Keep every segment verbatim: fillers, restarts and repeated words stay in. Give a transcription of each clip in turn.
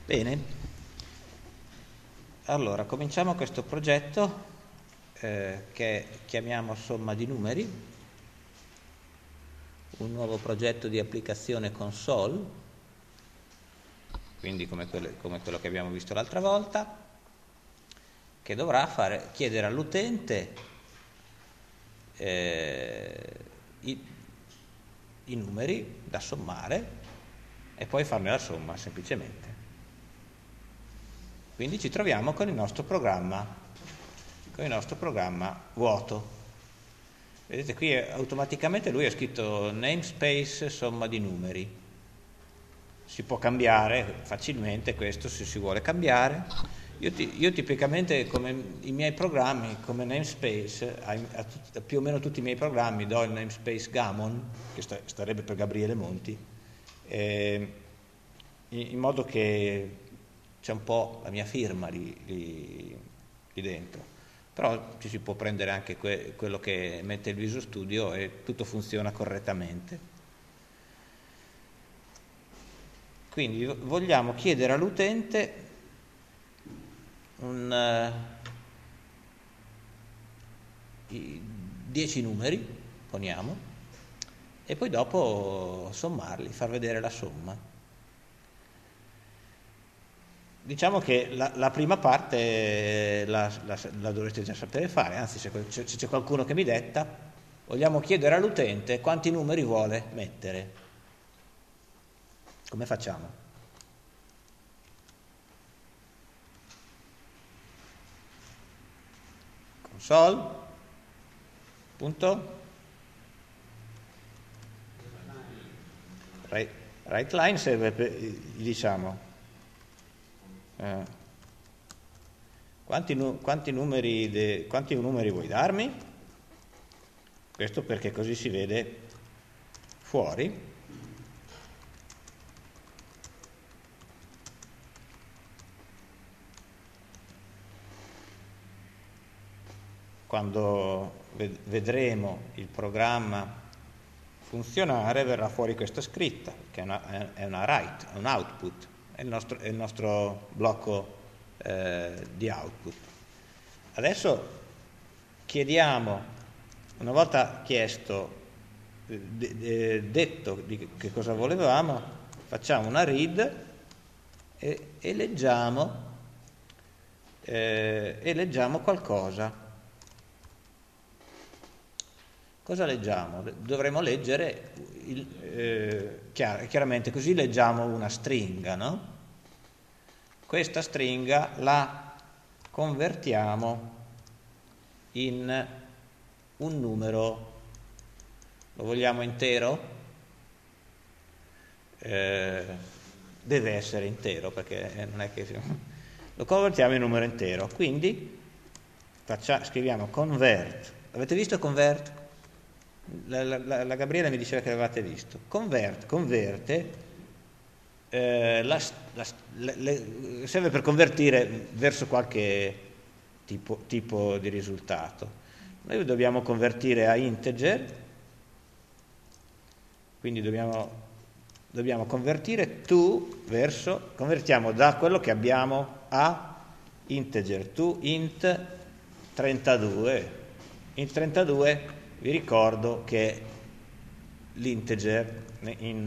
Bene, allora cominciamo questo progetto eh, che chiamiamo somma di numeri, un nuovo progetto di applicazione console, quindi come quello, come quello che abbiamo visto l'altra volta, che dovrà fare, chiedere all'utente eh, i, i numeri da sommare e poi farne la somma semplicemente. Quindi ci troviamo con il nostro programma, con il nostro programma vuoto. Vedete qui automaticamente lui ha scritto namespace somma di numeri. Si può cambiare facilmente questo se si vuole cambiare. Io, ti, io tipicamente come i miei programmi, come namespace, a, a, a più o meno tutti i miei programmi do il namespace Gamon, che sta, starebbe per Gabriele Monti, eh, in, in modo che c'è un po' la mia firma lì, lì, lì dentro, però ci si può prendere anche que, quello che mette il Visual Studio e tutto funziona correttamente. Quindi vogliamo chiedere all'utente un uh, dieci numeri, poniamo, e poi dopo sommarli, far vedere la somma. Diciamo che la, la prima parte la, la, la dovreste già sapere fare, anzi se, se c'è qualcuno che mi detta, vogliamo chiedere all'utente quanti numeri vuole mettere. Come facciamo? Console, punto, right, right line serve per, diciamo, Eh, quanti, nu- quanti, numeri de- quanti numeri vuoi darmi? Questo perché così si vede fuori. Quando ved- vedremo il programma funzionare verrà fuori questa scritta, che è una, è una write, è un output. È il nostro, è il nostro blocco eh, di output. Adesso chiediamo, una volta chiesto, de, de, detto di che cosa volevamo, facciamo una read e, e, leggiamo, eh, e leggiamo qualcosa. Cosa leggiamo? Dovremo leggere, il, eh, chiar- chiaramente così leggiamo una stringa, no? Questa stringa la convertiamo in un numero, lo vogliamo intero? Eh, deve essere intero perché non è che lo convertiamo in un numero intero, quindi faccia, scriviamo convert. Avete visto convert? La, la, la Gabriele mi diceva che l'avevate visto. Convert, converte, eh, la, la, le, serve per convertire verso qualche tipo, tipo di risultato. Noi dobbiamo convertire a integer, quindi dobbiamo, dobbiamo convertire to verso, convertiamo da quello che abbiamo a integer, to int trentadue. Int trentadue vi ricordo che l'integer in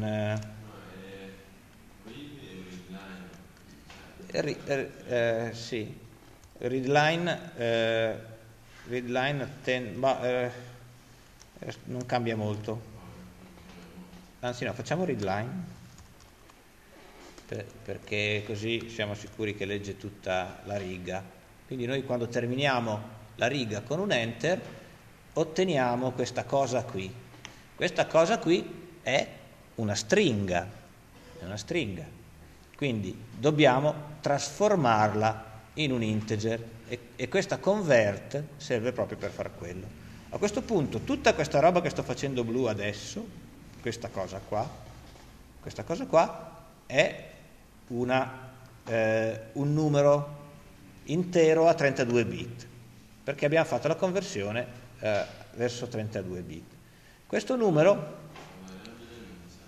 eh, eh, eh, sì, readline eh, readline ten, ma, eh, non cambia molto, anzi no, facciamo readline per, perché così siamo sicuri che legge tutta la riga. Quindi noi quando terminiamo la riga con un enter otteniamo questa cosa qui. Questa cosa qui è una stringa, è una stringa. Quindi dobbiamo trasformarla in un integer e, e questa convert serve proprio per far quello. A questo punto tutta questa roba che sto facendo blu adesso, questa cosa qua, questa cosa qua è una, eh, un numero intero a trentadue bit, perché abbiamo fatto la conversione Eh, verso trentadue bit. Questo numero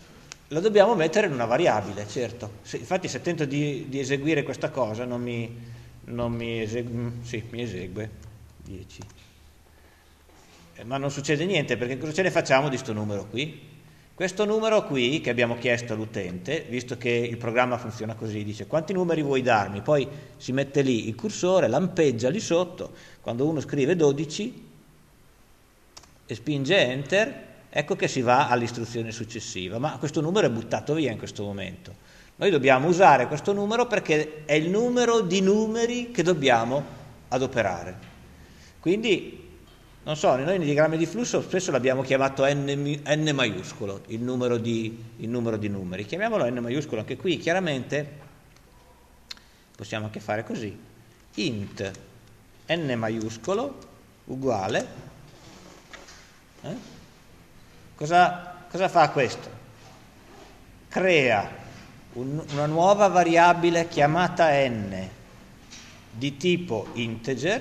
lo dobbiamo mettere in una variabile, certo. Se, infatti se tento di, di eseguire questa cosa non mi, non mi, esegu- sì, mi esegue dieci. Eh, ma non succede niente, perché cosa ce ne facciamo di sto numero qui? Questo numero qui che abbiamo chiesto all'utente, visto che il programma funziona così, dice quanti numeri vuoi darmi, poi si mette lì il cursore, lampeggia lì sotto, quando uno scrive dodici e spinge enter, ecco che si va all'istruzione successiva, ma questo numero è buttato via in questo momento. Noi dobbiamo usare questo numero perché è il numero di numeri che dobbiamo adoperare. Quindi, non so, noi nei diagrammi di flusso spesso l'abbiamo chiamato n, n maiuscolo, il numero, di, il numero di numeri. Chiamiamolo n maiuscolo anche qui, chiaramente possiamo anche fare così. Int n maiuscolo uguale... Eh? Cosa, cosa fa questo? Crea un, una nuova variabile chiamata n di tipo integer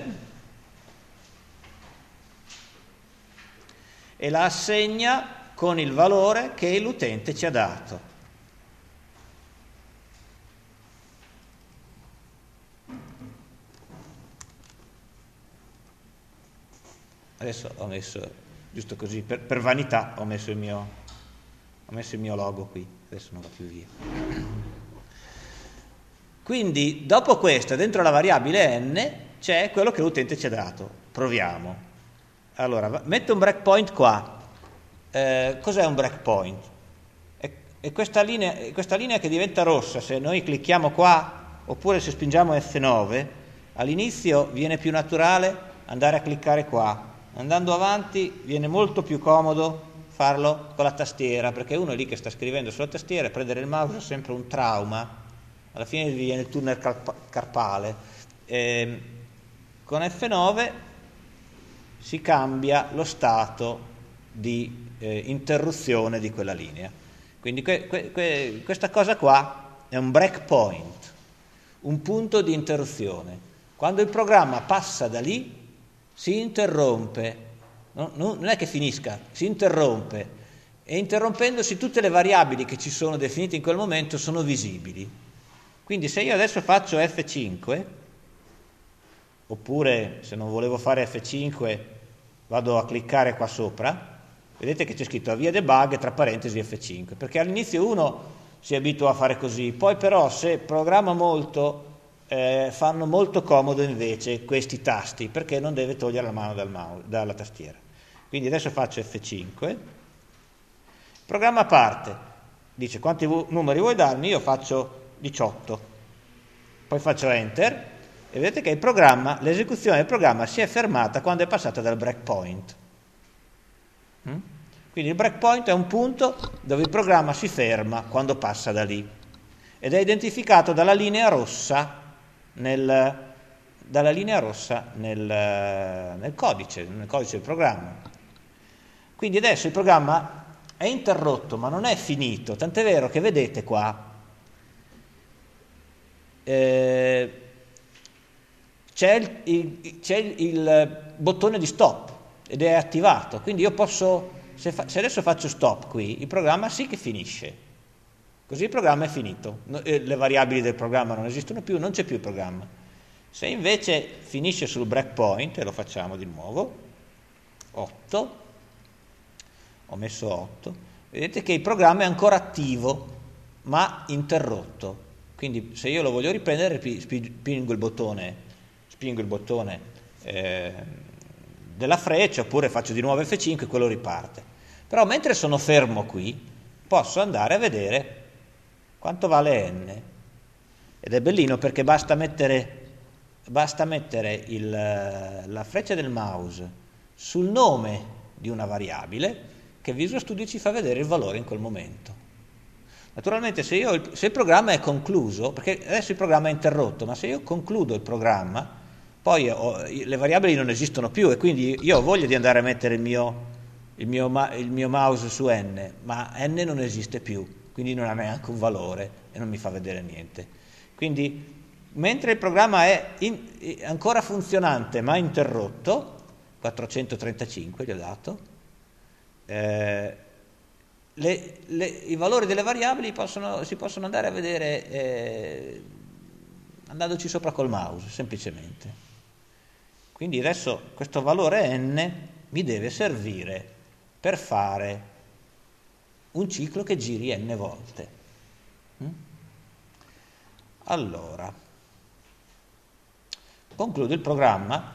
e la assegna con il valore che l'utente ci ha dato. Adesso ho messo... giusto così, per, per vanità ho messo, il mio, ho messo il mio logo qui, adesso non va più via. Quindi dopo questo, dentro la variabile n, c'è quello che l'utente ci ha dato. Proviamo. Allora, metto un breakpoint qua. Eh, cos'è un breakpoint? È, è questa, linea, è questa linea che diventa rossa, se noi clicchiamo qua, oppure se spingiamo F nove, all'inizio viene più naturale andare a cliccare qua. Andando avanti viene molto più comodo farlo con la tastiera, perché uno è lì che sta scrivendo sulla tastiera e prendere il mouse è sempre un trauma, alla fine gli viene il tunnel carp- carpale. E con F nove si cambia lo stato di eh, interruzione di quella linea. Quindi que- que- que- questa cosa qua è un breakpoint, un punto di interruzione. Quando il programma passa da lì, si interrompe, no, no, non è che finisca, si interrompe e interrompendosi tutte le variabili che ci sono definite in quel momento sono visibili. Quindi se io adesso faccio F cinque, oppure se non volevo fare F cinque vado a cliccare qua sopra, vedete che c'è scritto avvia debug tra parentesi F cinque, perché all'inizio uno si abitua a fare così, poi però se programma molto Eh, fanno molto comodo invece questi tasti, perché non deve togliere la mano dal mouse, dalla tastiera. Quindi adesso faccio F cinque, il programma parte, dice quanti numeri vuoi darmi, io faccio diciotto, poi faccio enter e vedete che il programma, l'esecuzione del programma si è fermata quando è passata dal breakpoint. mm? Quindi il breakpoint è un punto dove il programma si ferma quando passa da lì ed è identificato dalla linea rossa Nel, dalla linea rossa nel, nel codice, nel codice del programma. Quindi adesso il programma è interrotto, ma non è finito, tant'è vero che vedete qua eh, c'è, il, il, c'è il, il bottone di stop ed è attivato, quindi io posso, se, fa, se adesso faccio stop qui, il programma sì che finisce. Così il programma è finito, le variabili del programma non esistono più, non c'è più il programma. Se invece finisce sul breakpoint, e lo facciamo di nuovo, otto, ho messo otto, vedete che il programma è ancora attivo, ma interrotto. Quindi se io lo voglio riprendere, spingo il bottone, spingo il bottone eh, della freccia, oppure faccio di nuovo F cinque e quello riparte. Però mentre sono fermo qui, posso andare a vedere quanto vale n, ed è bellino perché basta mettere, basta mettere il, la freccia del mouse sul nome di una variabile che Visual Studio ci fa vedere il valore in quel momento. Naturalmente se, io, se il programma è concluso, perché adesso il programma è interrotto, ma se io concludo il programma, poi ho, le variabili non esistono più e quindi io ho voglia di andare a mettere il mio, il mio, il mio mouse su n, ma n non esiste più. Quindi non ha neanche un valore e non mi fa vedere niente. Quindi, mentre il programma è in, ancora funzionante ma interrotto, quattrocentotrentacinque gli ho dato, eh, le, le, i valori delle variabili possono, si possono andare a vedere eh, andandoci sopra col mouse, semplicemente. Quindi adesso questo valore n mi deve servire per fare un ciclo che giri n volte. Mm? Allora, concludo il programma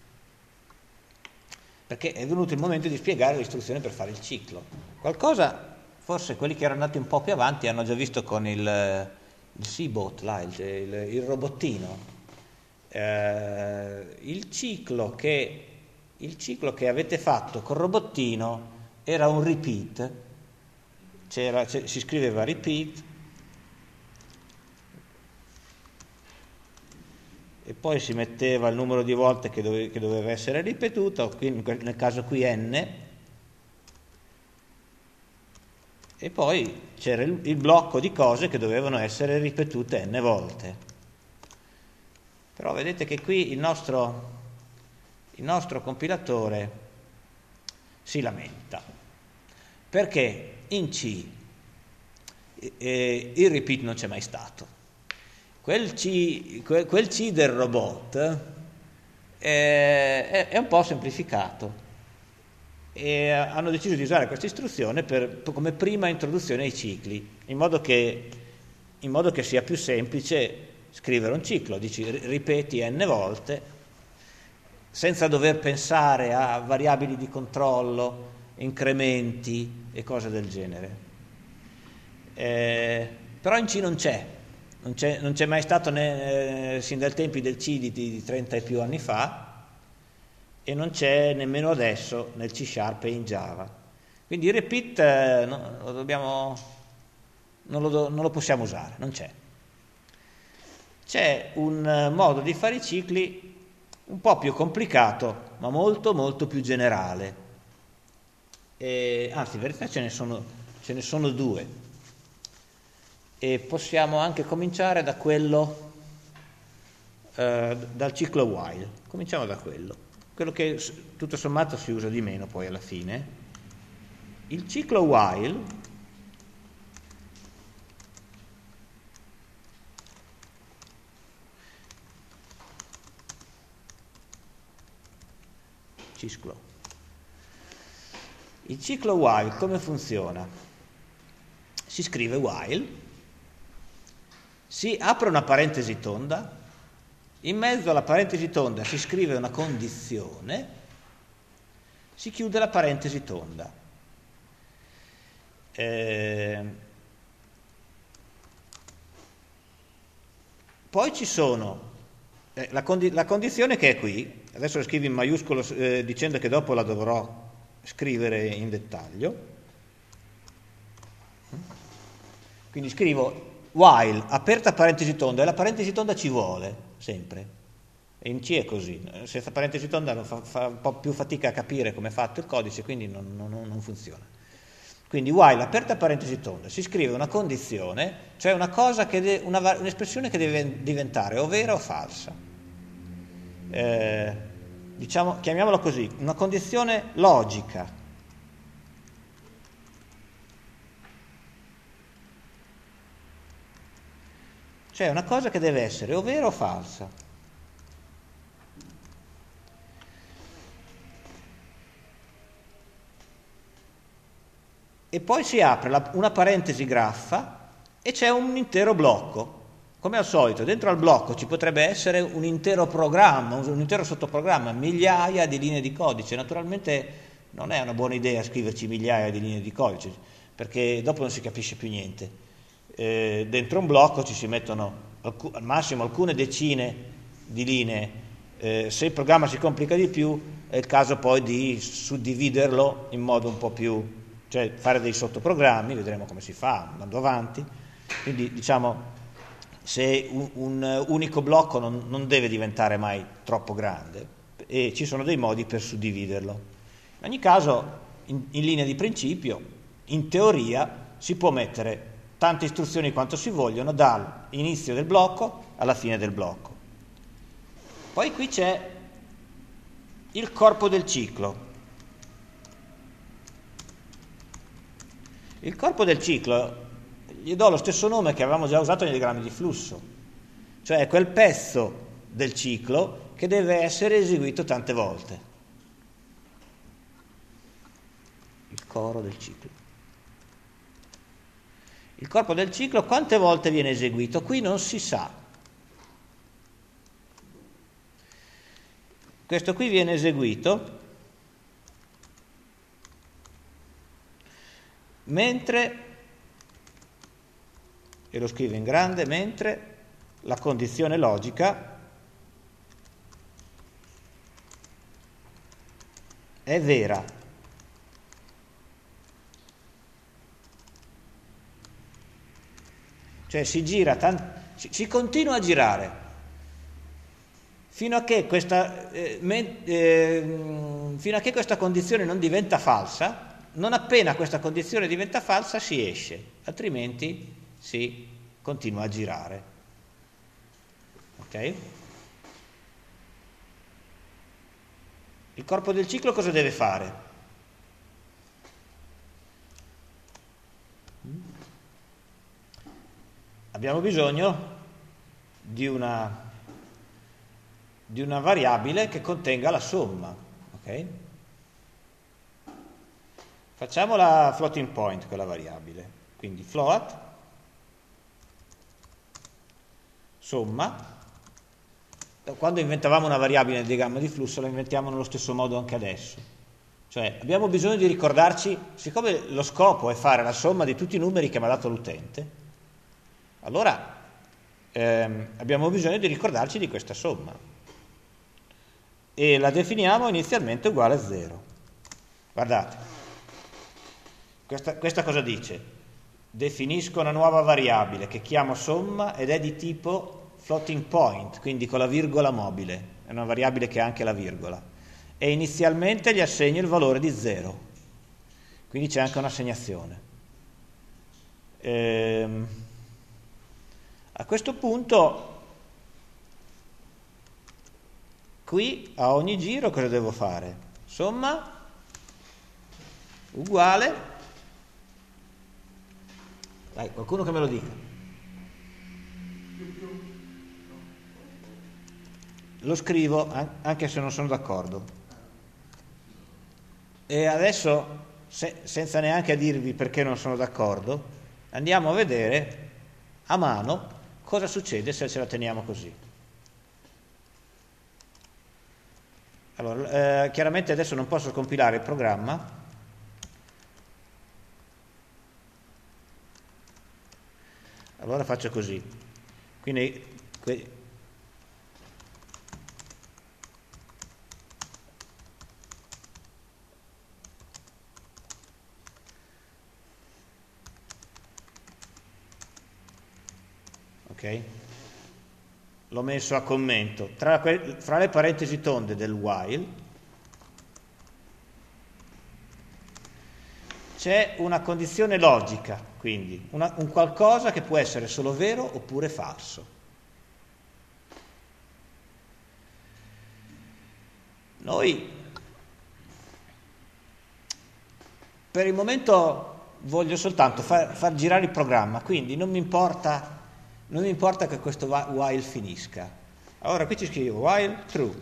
perché è venuto il momento di spiegare l'istruzione per fare il ciclo. Qualcosa, forse quelli che erano andati un po' più avanti hanno già visto con il, il Seabot, là, il, il, il robottino. Eh, il, ciclo che, il ciclo che avete fatto col robottino era un repeat, c'era, si scriveva repeat e poi si metteva il numero di volte che, dove, che doveva essere ripetuto, quindi nel caso qui n, e poi c'era il, il blocco di cose che dovevano essere ripetute n volte. Però vedete che qui il nostro, il nostro compilatore si lamenta, perché in C eh, il repeat non c'è mai stato. Quel C, quel, quel C del robot eh, è, è un po' semplificato e hanno deciso di usare questa istruzione per, come prima introduzione ai cicli, in modo che, in modo che sia più semplice scrivere un ciclo, dici ripeti n volte senza dover pensare a variabili di controllo, incrementi e cose del genere. Eh, però in C non c'è, non c'è, non c'è mai stato né, eh, sin dai tempi del C di, di trenta e più anni fa, e non c'è nemmeno adesso nel C Sharp e in Java. Quindi il repeat eh, no, lo dobbiamo, non, lo, non lo possiamo usare, non c'è. C'è un modo di fare i cicli un po' più complicato, ma molto molto più generale. E, anzi, in verità ce ne sono, ce ne sono due. E possiamo anche cominciare da quello, eh, dal ciclo while. Cominciamo da quello. Quello che tutto sommato si usa di meno poi alla fine. Il ciclo while Cisclo. Il ciclo while come funziona? Si scrive while, si apre una parentesi tonda, in mezzo alla parentesi tonda si scrive una condizione, si chiude la parentesi tonda. Eh, poi ci sono eh, la, condi- la condizione che è qui. Adesso la scrivo in maiuscolo eh, dicendo che dopo la dovrò scrivere in dettaglio. Quindi scrivo while, aperta parentesi tonda, e la parentesi tonda ci vuole, sempre. E in C è così. Senza parentesi tonda fa, fa un po' più fatica a capire come è fatto il codice, quindi non, non, non funziona. Quindi while, aperta parentesi tonda, si scrive una condizione, cioè una cosa che de- una, un'espressione che deve diventare o vera o falsa. Eh, diciamo, chiamiamola così, una condizione logica. Cioè una cosa che deve essere o vera o falsa. E poi si apre la, una parentesi graffa e c'è un intero blocco. Come al solito, dentro al blocco ci potrebbe essere un intero programma, un, un intero sottoprogramma, migliaia di linee di codice. Naturalmente non è una buona idea scriverci migliaia di linee di codice, perché dopo non si capisce più niente. Eh, dentro un blocco ci si mettono alc- al massimo alcune decine di linee. Eh, se il programma si complica di più, è il caso poi di suddividerlo in modo un po' più, cioè fare dei sottoprogrammi, vedremo come si fa andando avanti. Quindi diciamo, se un, un unico blocco non, non deve diventare mai troppo grande, e ci sono dei modi per suddividerlo. In ogni caso, in, in linea di principio, in teoria si può mettere tante istruzioni quanto si vogliono dall'inizio del blocco alla fine del blocco. Poi qui c'è il corpo del ciclo. Il corpo del ciclo gli do lo stesso nome che avevamo già usato nei diagrammi di flusso, cioè quel pezzo del ciclo che deve essere eseguito tante volte. Il coro del ciclo. Il corpo del ciclo quante volte viene eseguito? Qui non si sa. Questo qui viene eseguito mentre, e lo scrivo in grande, mentre la condizione logica è vera. Cioè si gira, si, si continua a girare fino a che questa, eh, me, eh, fino a che questa condizione non diventa falsa. Non appena questa condizione diventa falsa si esce, altrimenti si continua a girare. Ok? Il corpo del ciclo cosa deve fare? Abbiamo bisogno di una, di una variabile che contenga la somma. Ok? Facciamola floating point quella variabile. Quindi float somma. Quando inventavamo una variabile nel diagramma di flusso la inventiamo nello stesso modo anche adesso. Cioè abbiamo bisogno di ricordarci, siccome lo scopo è fare la somma di tutti i numeri che mi ha dato l'utente, allora ehm, abbiamo bisogno di ricordarci di questa somma e la definiamo inizialmente uguale a zero. Guardate, questa, questa cosa dice? Definisco una nuova variabile che chiamo somma ed è di tipo floating point, quindi con la virgola mobile, è una variabile che ha anche la virgola, e inizialmente gli assegno il valore di zero, quindi c'è anche un'assegnazione. Ehm, a questo punto qui a ogni giro cosa devo fare? Somma uguale, dai, qualcuno che me lo dica. Lo scrivo anche se non sono d'accordo. E adesso, se, senza neanche dirvi perché non sono d'accordo, andiamo a vedere a mano cosa succede se ce la teniamo così. Allora, eh, chiaramente adesso non posso compilare il programma, allora faccio così. Quindi que- ok? L'ho messo a commento. Tra, que- fra le parentesi tonde del while c'è una condizione logica, quindi una, un qualcosa che può essere solo vero oppure falso. Noi per il momento voglio soltanto far, far girare il programma, quindi non mi importa non mi importa che questo while finisca. Allora qui ci scrivo while true.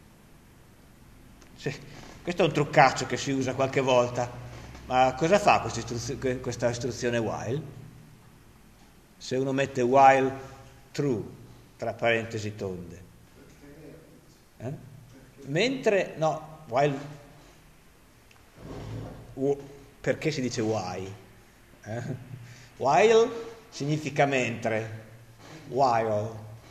Sì, questo è un truccaccio che si usa qualche volta, ma cosa fa questa istruzio- questa istruzione while? Se uno mette while true tra parentesi tonde, eh? Mentre no, while w- perché si dice why? Eh? While significa mentre, while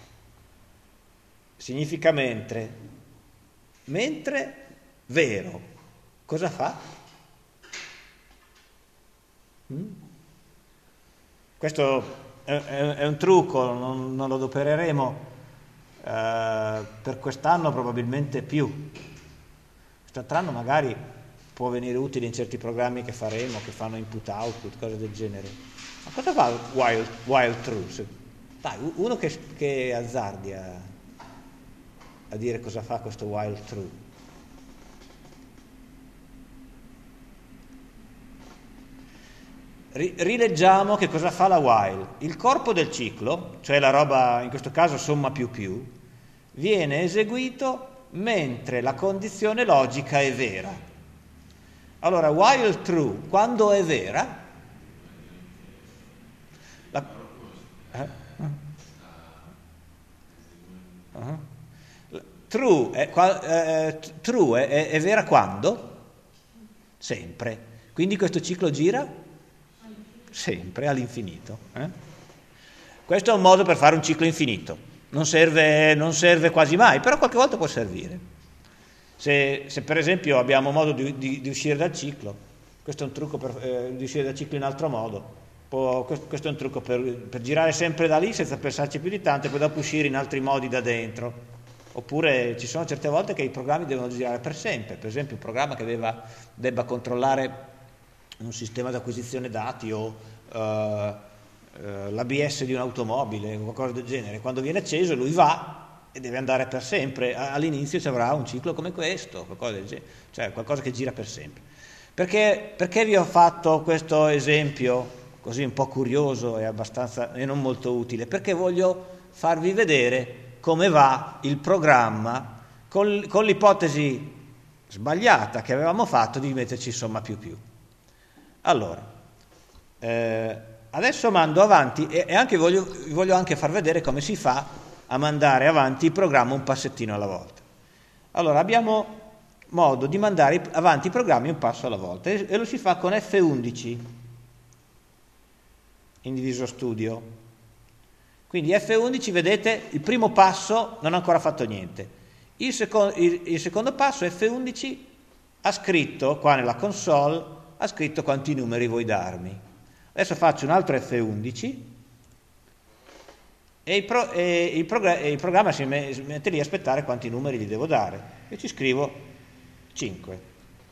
significa mentre, mentre vero. Cosa fa? Mm? Questo è, è, è un trucco, non, non lo adopereremo eh, per quest'anno probabilmente più. Quest'altro anno magari può venire utile in certi programmi che faremo, che fanno input-output, cose del genere. Ma cosa fa while, while true? Dai, uno che, che azzardi a, a dire cosa fa questo while true. rileggiamo che cosa fa la while. Il corpo del ciclo, cioè la roba, in questo caso somma più più, viene eseguito mentre la condizione logica è vera. Allora, while true, quando è vera, la, eh? uh-huh. True, è, eh, true è, è vera quando? Sempre. Quindi questo ciclo gira sempre all'infinito. Eh? Questo è un modo per fare un ciclo infinito. Non serve, non serve quasi mai, però qualche volta può servire. Se, se per esempio abbiamo modo di, di, di uscire dal ciclo, questo è un trucco per eh, di uscire dal ciclo in altro modo. Può, questo, questo è un trucco per, per girare sempre da lì senza pensarci più di tanto e poi dopo uscire in altri modi da dentro. Oppure ci sono certe volte che i programmi devono girare per sempre. Per esempio un programma che debba, debba controllare un sistema di acquisizione dati o uh, uh, l'A B S di un'automobile o qualcosa del genere, quando viene acceso lui va e deve andare per sempre. All'inizio ci avrà un ciclo come questo, qualcosa del genere, cioè qualcosa che gira per sempre. Perché, perché vi ho fatto questo esempio così un po' curioso e abbastanza e non molto utile? Perché voglio farvi vedere come va il programma con, con l'ipotesi sbagliata che avevamo fatto di metterci somma più più. Allora, eh, adesso mando avanti e, e anche voglio, voglio anche far vedere come si fa a mandare avanti il programma un passettino alla volta. Allora, abbiamo modo di mandare avanti i programmi un passo alla volta e, e lo si fa con F undici in Visual Studio. Quindi F undici, vedete, il primo passo non ha ancora fatto niente. Il, seco- il, il secondo passo, F undici, ha scritto qua nella console, ha scritto quanti numeri vuoi darmi. Adesso faccio un altro F undici e il, pro, e il, progr- e il programma si mette lì a aspettare quanti numeri gli devo dare. E ci scrivo cinque.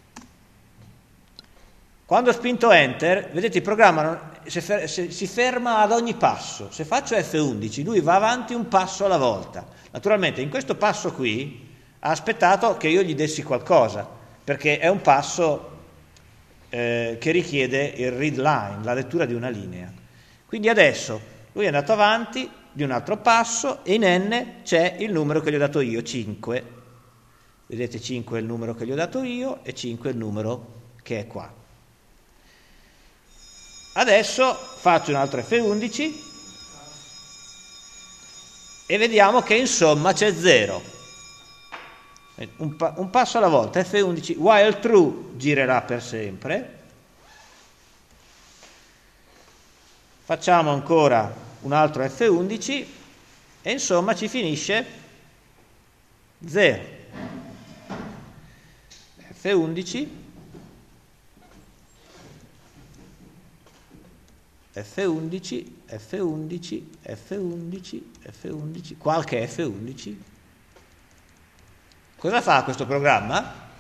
Quando ho spinto Enter, vedete il programma non, se fer- se, si ferma ad ogni passo. Se faccio F undici, lui va avanti un passo alla volta. Naturalmente in questo passo qui ha aspettato che io gli dessi qualcosa, perché è un passo Eh, che richiede il read line, la lettura di una linea. Quindi adesso lui è andato avanti di un altro passo e in N c'è il numero che gli ho dato io, cinque. Vedete, cinque è il numero che gli ho dato io e cinque è il numero che è qua. Adesso faccio un altro F undici e vediamo che insomma c'è zero. Un, pa- un passo alla volta, F undici, while true girerà per sempre. Facciamo ancora un altro F undici e insomma ci finisce zero. F undici, F undici, F undici, F undici, F undici, qualche F undici. Cosa fa questo programma?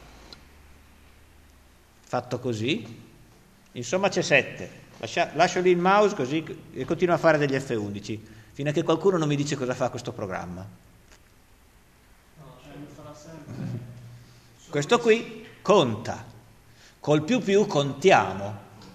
Fatto così, insomma c'è sette. Lascia, lascio lì il mouse così e continuo a fare degli F undici fino a che qualcuno non mi dice cosa fa questo programma. No, cioè lo farà sempre. Questo qui conta. Col più più contiamo,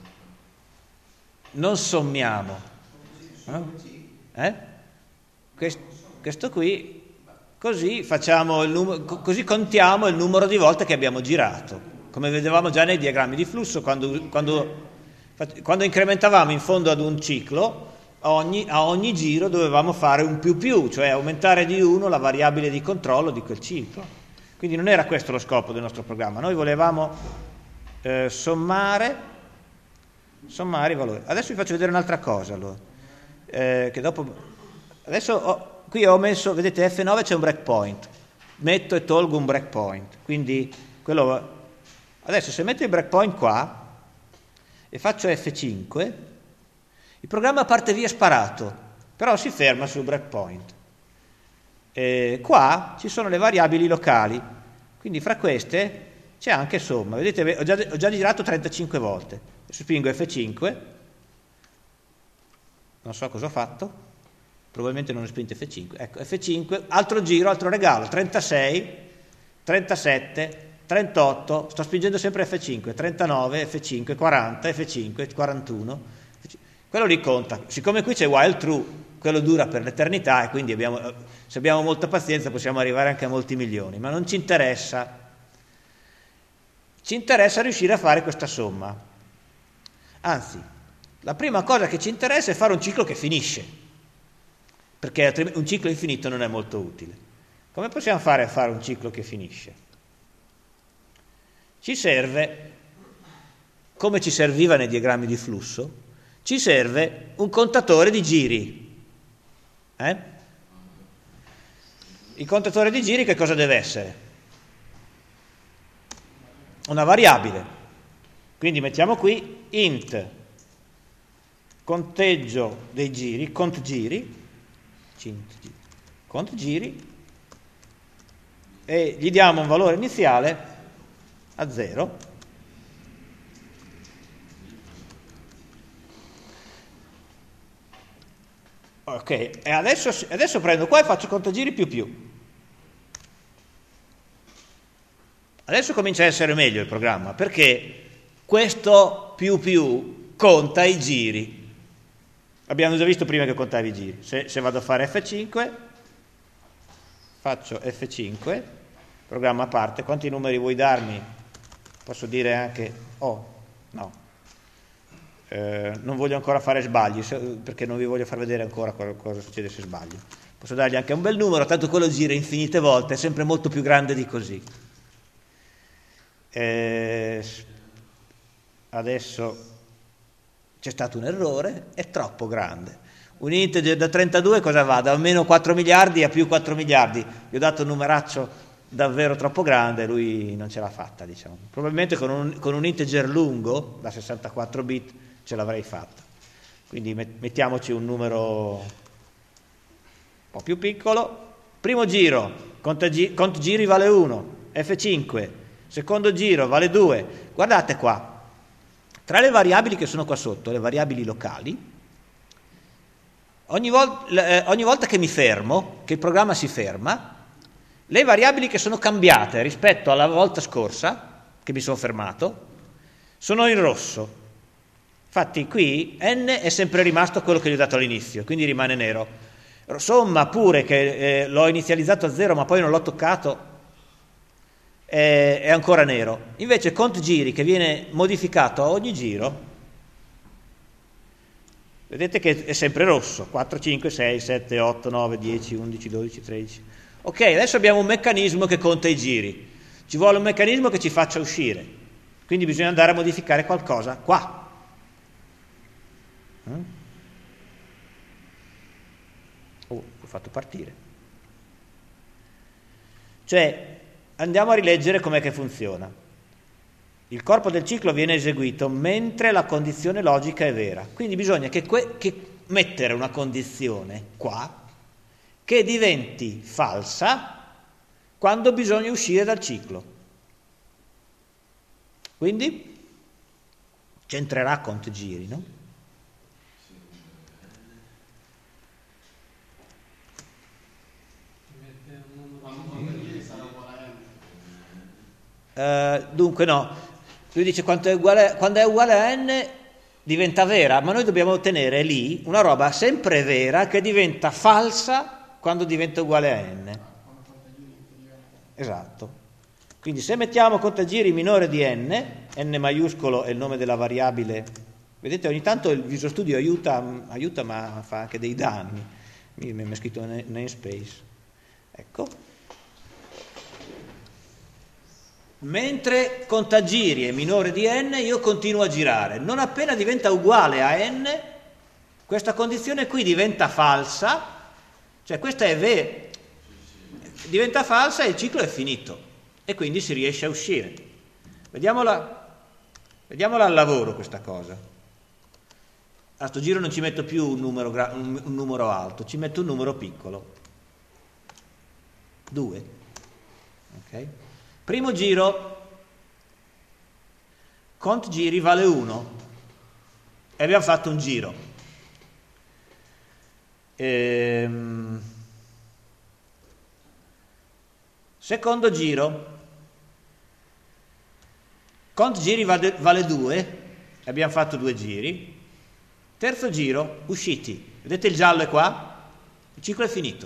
non sommiamo. Eh? Quest, questo qui Così, facciamo il num- così contiamo il numero di volte che abbiamo girato, come vedevamo già nei diagrammi di flusso, quando, quando, quando incrementavamo in fondo ad un ciclo, a ogni, a ogni giro dovevamo fare un più più, cioè aumentare di uno la variabile di controllo di quel ciclo. Quindi non era questo lo scopo del nostro programma, noi volevamo eh, sommare, sommare i valori. Adesso vi faccio vedere un'altra cosa, allora, eh, che dopo... Adesso... Ho, Qui ho messo, vedete, F nove c'è un breakpoint, metto e tolgo un breakpoint, quindi quello... Adesso se metto il breakpoint qua e faccio F cinque, il programma parte via sparato, però si ferma sul breakpoint. E qua ci sono le variabili locali, quindi fra queste c'è anche somma. Vedete, ho già, ho già girato trentacinque volte. Adesso spingo F cinque, non so cosa ho fatto. Probabilmente non ho spinto F cinque, ecco F cinque, altro giro, altro regalo, trentasei, trentasette, trentotto, sto spingendo sempre F cinque, trentanove, F cinque, quaranta, F cinque, quarantuno, quello lì conta. Siccome qui c'è while true, quello dura per l'eternità e quindi abbiamo, se abbiamo molta pazienza possiamo arrivare anche a molti milioni, ma non ci interessa. Ci interessa riuscire a fare questa somma. Anzi, la prima cosa che ci interessa è fare un ciclo che finisce, perché un ciclo infinito non è molto utile. Come possiamo fare a fare un ciclo che finisce? Ci serve, come ci serviva nei diagrammi di flusso, ci serve un contatore di giri. Eh? Il contatore di giri che cosa deve essere? Una variabile. Quindi mettiamo qui int conteggio dei giri, cont giri, cont giri, e gli diamo un valore iniziale a zero. Ok, e adesso, adesso prendo qua e faccio contagiri più più. Adesso comincia a essere meglio il programma, perché questo più più conta i giri. Abbiamo già visto prima che contava i giri. Se, se vado a fare F cinque, faccio F cinque, programma a parte. Quanti numeri vuoi darmi? Posso dire anche, oh, no, eh, non voglio ancora fare sbagli, se, perché non vi voglio far vedere ancora cosa, cosa succede se sbaglio. Posso dargli anche un bel numero, tanto quello gira infinite volte, è sempre molto più grande di così. Eh, adesso c'è stato un errore, è troppo grande. Un integer da trentadue cosa va? Da meno quattro miliardi a più quattro miliardi. Gli ho dato un numeraccio davvero troppo grande, lui non ce l'ha fatta, diciamo. Probabilmente con un, con un integer lungo, da sessantaquattro bit, ce l'avrei fatta. Quindi mettiamoci un numero un po' più piccolo. Primo giro, conta, gi- cont giri vale uno, F cinque. Secondo giro vale due. Guardate qua, tra le variabili che sono qua sotto, le variabili locali, ogni, vol- eh, ogni volta che mi fermo, che il programma si ferma, le variabili che sono cambiate rispetto alla volta scorsa, che mi sono fermato, sono in rosso. Infatti qui n è sempre rimasto quello che gli ho dato all'inizio, quindi rimane nero. Somma pure, che eh, l'ho inizializzato a zero ma poi non l'ho toccato, è ancora nero. Invece cont giri, che viene modificato a ogni giro, vedete che è sempre rosso, quattro, cinque, sei, sette, otto, nove, dieci, undici, dodici, tredici. Ok, adesso abbiamo un meccanismo che conta i giri, ci vuole un meccanismo che ci faccia uscire, quindi bisogna andare a modificare qualcosa qua. Oh, l'ho fatto partire. Cioè, andiamo a rileggere com'è che funziona. Il corpo del ciclo viene eseguito mentre la condizione logica è vera. Quindi bisogna che, que- che mettere una condizione qua che diventi falsa quando bisogna uscire dal ciclo. Quindi c'entrerà cont giri, no? Uh, dunque no, lui dice quanto è uguale, quando è uguale a n diventa vera, ma noi dobbiamo ottenere lì una roba sempre vera che diventa falsa quando diventa uguale a n. Esatto. Quindi se mettiamo contagiri minore di n, n maiuscolo è il nome della variabile, vedete ogni tanto il Visual Studio aiuta, aiuta ma fa anche dei danni, mi, mi è scritto namespace, ecco. Mentre contagiri è minore di n, io continuo a girare. Non appena diventa uguale a n, questa condizione qui diventa falsa, cioè questa è vera, diventa falsa e il ciclo è finito e quindi si riesce a uscire. Vediamola, vediamola al lavoro questa cosa. A sto giro non ci metto più un numero, un, un numero alto, ci metto un numero piccolo. due. Ok? Primo giro, cont giri vale uno e abbiamo fatto un giro. Ehm, secondo giro, Cont giri vale, vale due, abbiamo fatto due giri. Terzo giro, usciti. Vedete il giallo è qua? Il ciclo è finito.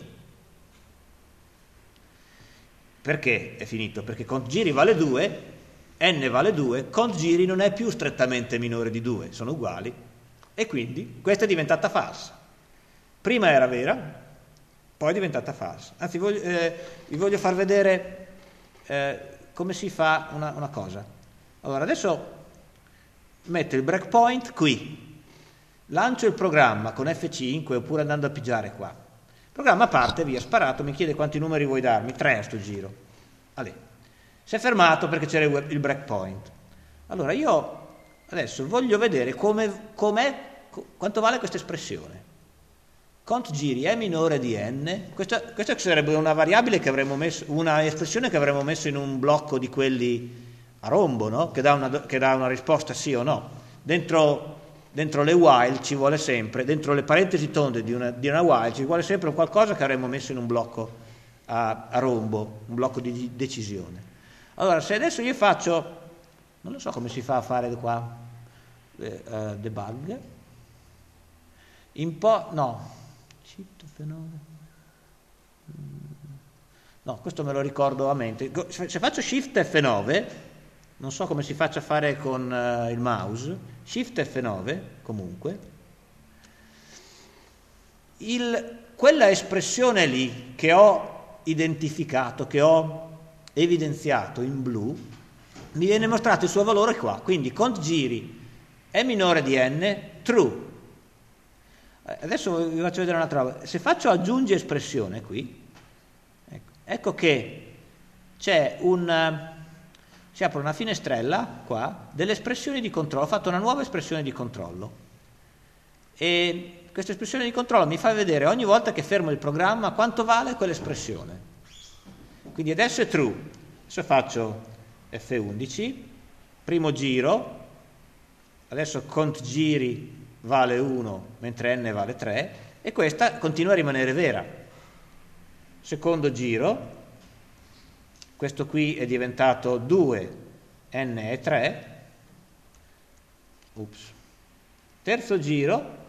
Perché è finito? Perché cont giri vale due, n vale due, cont giri non è più strettamente minore di due, sono uguali, e quindi questa è diventata falsa. Prima era vera, poi è diventata falsa. Anzi, voglio, eh, vi voglio far vedere eh, come si fa una, una cosa. Allora, adesso metto il breakpoint qui, lancio il programma con F cinque oppure andando a pigiare qua. Il programma parte, via, sparato, mi chiede quanti numeri vuoi darmi, tre a sto giro. Allora, si è fermato perché c'era il breakpoint. Allora, io adesso voglio vedere come, com'è, quanto vale questa espressione. Cont giri è minore di n, questa, questa sarebbe una variabile che avremmo messo, una espressione che avremmo messo in un blocco di quelli a rombo, no? Che dà una, che dà una risposta sì o no. Dentro, dentro le while ci vuole sempre, dentro le parentesi tonde di una, di una while ci vuole sempre un qualcosa che avremmo messo in un blocco a, a rombo, un blocco di decisione. Allora, se adesso io faccio, non lo so come si fa a fare qua, eh, uh, debug, un po', no, shift F nove, no, questo me lo ricordo a mente. Se faccio shift F nove, non so come si faccia a fare con uh, il mouse, shift F nove comunque, il, quella espressione lì che ho identificato, che ho evidenziato in blu, mi viene mostrato il suo valore qua, quindi cont giri è minore di n, true. Adesso vi faccio vedere un'altra roba. Se faccio aggiungi espressione qui, ecco, ecco che c'è un, si apre una finestrella qua delle espressioni di controllo. Ho fatto una nuova espressione di controllo e questa espressione di controllo mi fa vedere ogni volta che fermo il programma quanto vale quell'espressione. Quindi adesso è true. Adesso faccio F undici, primo giro, adesso cont giri vale uno mentre n vale tre e questa continua a rimanere vera. Secondo giro, questo qui è diventato due, n è tre, ups. Terzo giro,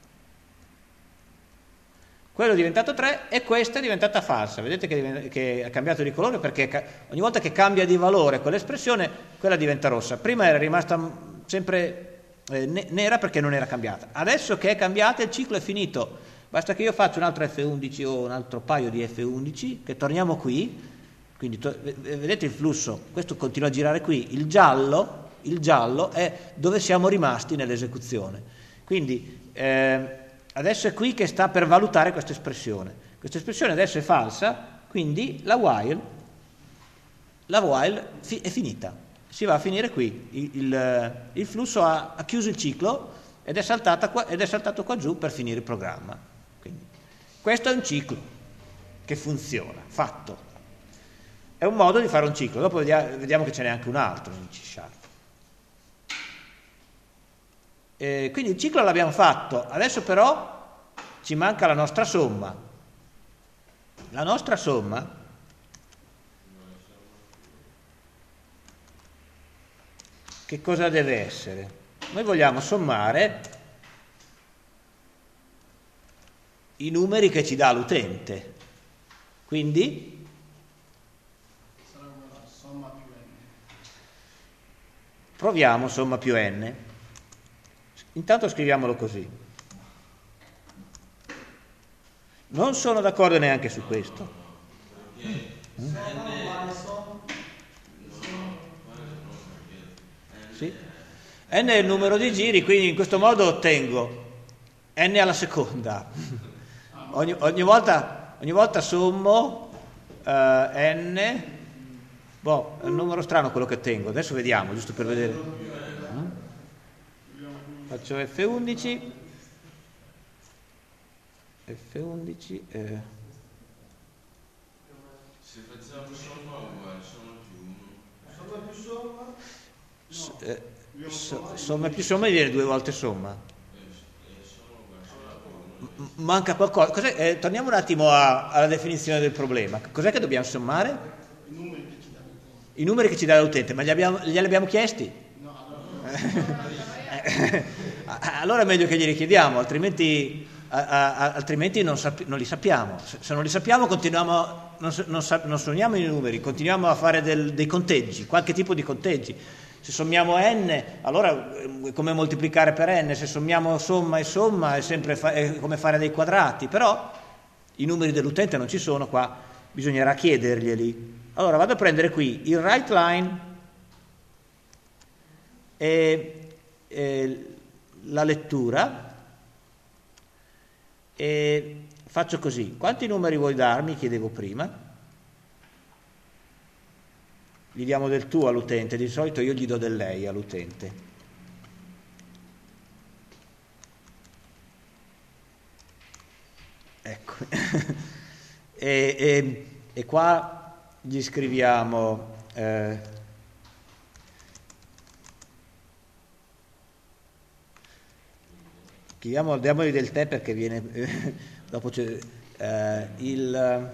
quello è diventato tre e questa è diventata falsa. Vedete che, che ha cambiato di colore perché ogni volta che cambia di valore quell'espressione, quella diventa rossa. Prima era rimasta sempre eh, nera perché non era cambiata. Adesso che è cambiata il ciclo è finito. Basta che io faccia un altro F undici o un altro paio di F undici, che torniamo qui. Quindi to- vedete il flusso, questo continua a girare qui. Il giallo, il giallo è dove siamo rimasti nell'esecuzione. Quindi eh, adesso è qui che sta per valutare questa espressione. Questa espressione adesso è falsa, quindi la while, la while fi- è finita. Si va a finire qui. Il, il, il flusso ha, ha chiuso il ciclo ed è, saltata qua, ed è saltato qua giù per finire il programma. Quindi, questo è un ciclo che funziona, fatto. È un modo di fare un ciclo. Dopo vediamo, vediamo che ce n'è anche un altro in C Sharp. Eh, quindi il ciclo l'abbiamo fatto, adesso però ci manca la nostra somma. La nostra somma che cosa deve essere? Noi vogliamo sommare i numeri che ci dà l'utente, quindi sarà una somma più n. proviamo somma più n. Intanto scriviamolo così. Non sono d'accordo neanche su questo. Mm? Sì. N è il numero di giri, quindi in questo modo ottengo n alla seconda. Ogni, ogni, volta, ogni volta sommo uh, n. Boh, è un numero strano quello che ottengo. Adesso vediamo, giusto per vedere. Mm? Faccio F undici, F undici, eh. Se facciamo somma uguale, somma più uno. Somma più somma? S- eh, so- somma più somma viene due volte somma. E somma uguale, somma più uno. M- manca qualcosa. Cos'è? Eh, torniamo un attimo a- alla definizione del problema. Cos'è che dobbiamo sommare? I numeri che ci danno. i numeri che ci dà l'utente, ma gli abbiamo, glieli abbiamo chiesti? No, allora... Allora è meglio che glieli chiediamo, altrimenti, a, a, altrimenti non, sap- non li sappiamo. Se, se non li sappiamo continuiamo, non, non, sa- non sommiamo i numeri, continuiamo a fare del, dei conteggi, qualche tipo di conteggi. Se sommiamo n, allora è come moltiplicare per n, se sommiamo somma e somma è sempre fa- è come fare dei quadrati, però i numeri dell'utente non ci sono qua, bisognerà chiederglieli. Allora vado a prendere qui il writeLine e, e la lettura e faccio così. Quanti numeri vuoi darmi? Chiedevo prima. Gli diamo del tu all'utente, di solito io gli do del lei all'utente. Ecco. e, e, e qua gli scriviamo eh, chiamiamo, diamogli del tè perché viene eh, dopo c'è eh, il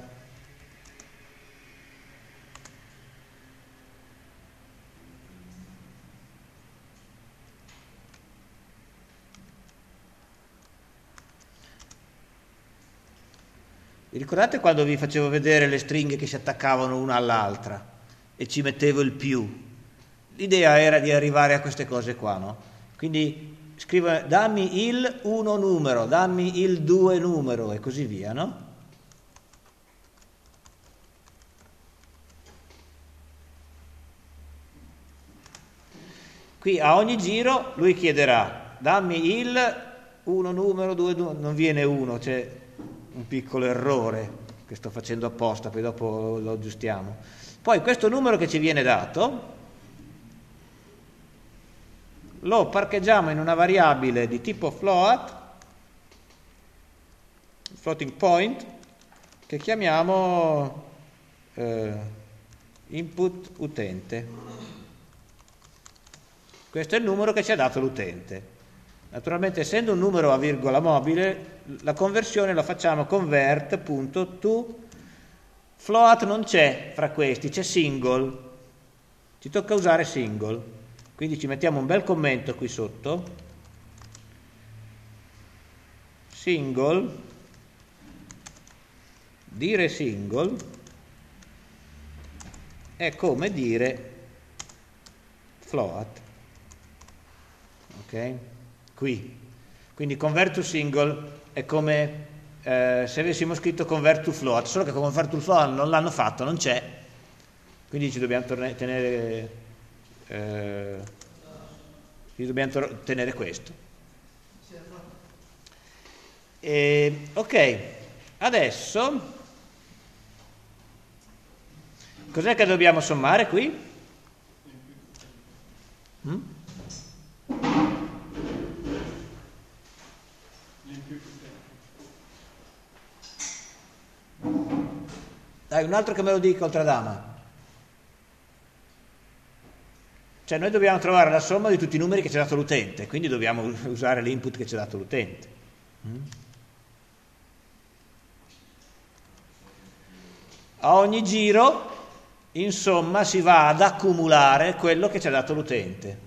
vi ricordate quando vi facevo vedere le stringhe che si attaccavano una all'altra e ci mettevo il più? L'idea era di arrivare a queste cose qua, no? Quindi scrivo dammi il uno numero, dammi il due numero e così via, no? Qui a ogni giro lui chiederà dammi il uno numero, due numero, non viene uno, c'è un piccolo errore che sto facendo apposta, poi dopo lo aggiustiamo. Poi questo numero che ci viene dato lo parcheggiamo in una variabile di tipo float, floating point, che chiamiamo eh, input utente. Questo è il numero che ci ha dato l'utente. Naturalmente, essendo un numero a virgola mobile, la conversione la facciamo convert.to float non c'è fra questi, c'è single. Ci tocca usare single. Quindi ci mettiamo un bel commento qui sotto. Single, dire single è come dire float. Ok? Qui. Quindi convert to single è come eh, se avessimo scritto convert to float, solo che convert to float non l'hanno fatto, non c'è, quindi ci dobbiamo torne- tenere eh, ci dobbiamo tor- tenere questo. E, ok, adesso cos'è che dobbiamo sommare qui? Mm? Dai, un altro che me lo dica oltre ad Ama. Cioè noi dobbiamo trovare la somma di tutti i numeri che ci ha dato l'utente, quindi dobbiamo usare l'input che ci ha dato l'utente. Mm? A ogni giro, insomma, si va ad accumulare quello che ci ha dato l'utente.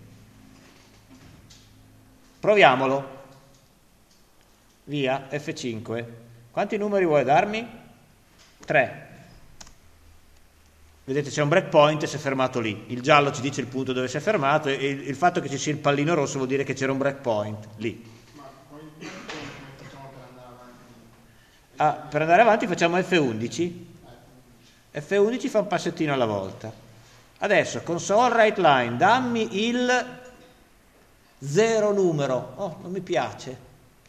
Proviamolo. Via, effe cinque. Quanti numeri vuoi darmi? tre. Vedete c'è un breakpoint e si è fermato lì. Il giallo ci dice il punto dove si è fermato e il, il fatto che ci sia il pallino rosso vuol dire che c'era un breakpoint lì. Ma poi come facciamo per andare avanti? Ah, per andare avanti facciamo effe undici. effe undici fa un passettino alla volta. Adesso console writeLine, dammi il zero numero. Oh, non mi piace.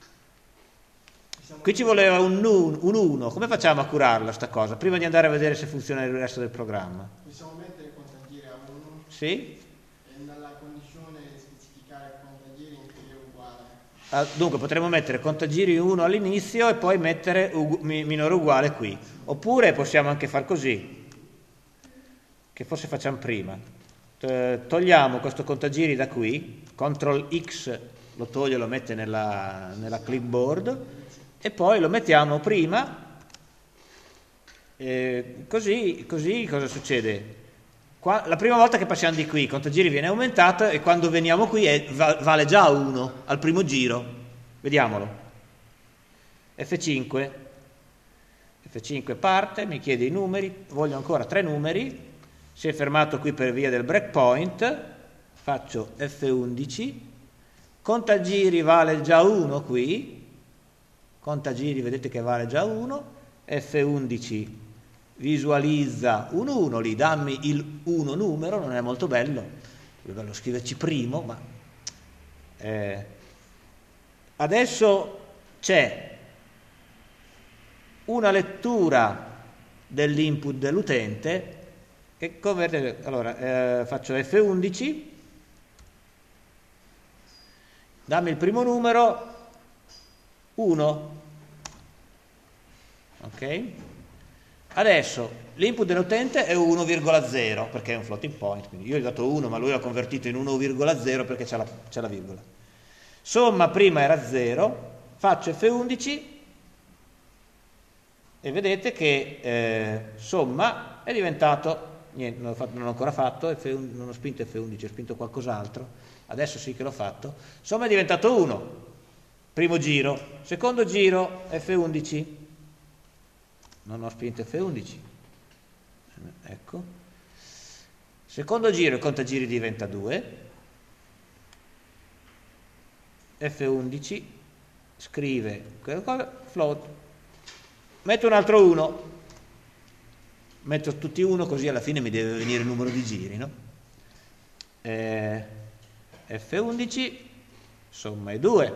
Qui ci voleva un uno, come facciamo a curarla sta cosa? Prima di andare a vedere se funziona il resto del programma. Possiamo mettere contagiri a uno? Sì? E nella condizione specificare contagiri inferiore o uguale? Ah, dunque potremmo mettere contagiri uno all'inizio e poi mettere ugu- minore o uguale qui. Oppure possiamo anche far così, che forse facciamo prima. T- togliamo questo contagiri da qui, control X lo toglie e lo mette nella, nella clipboard, e poi lo mettiamo prima, eh, così, così cosa succede? qua, la prima volta che passiamo di qui, il contagiri viene aumentato e quando veniamo qui è, vale già uno al primo giro. Vediamolo. F cinque. F cinque parte, mi chiede i numeri, voglio ancora tre numeri, si è fermato qui per via del breakpoint, faccio F undici, contagiri vale già uno qui, contagiri vedete che vale già uno, F undici visualizza un uno lì, dammi il uno numero, non è molto bello, è bello scriverci primo, ma eh, adesso c'è una lettura dell'input dell'utente che converte, allora eh, faccio F undici, dammi il primo numero uno, ok? Adesso l'input dell'utente è uno virgola zero perché è un floating point, quindi io gli ho dato uno ma lui l'ha convertito in uno virgola zero perché c'è la, c'è la virgola. Somma prima era zero, faccio F undici e vedete che eh, somma è diventato, niente, non, ho fatto, non ho ancora fatto, F undici, non ho spinto F undici, ho spinto qualcos'altro, adesso sì che l'ho fatto, somma è diventato uno, primo giro, secondo giro F undici, non ho spinto F undici, ecco, secondo giro il contagiri diventa due, F undici scrive quella cosa, float, metto un altro uno, metto tutti uno così alla fine mi deve venire il numero di giri, no? Eh, F undici, somma è due,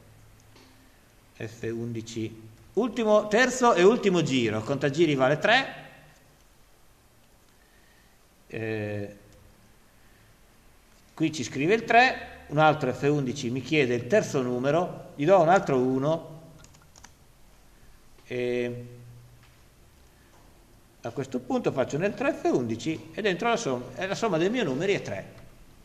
F undici, ultimo, terzo e ultimo giro, contagiri vale tre, eh, qui ci scrive il tre, un altro F undici mi chiede il terzo numero, gli do un altro uno, e a questo punto faccio nel tre F undici e dentro la somma, e la somma dei miei numeri è tre.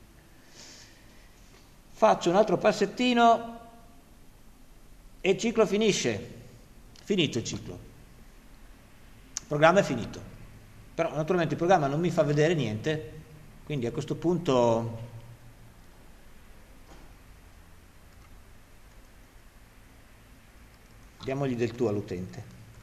Faccio un altro passettino e il ciclo finisce, finito il ciclo, il programma è finito, però naturalmente il programma non mi fa vedere niente, quindi a questo punto diamogli del tu all'utente.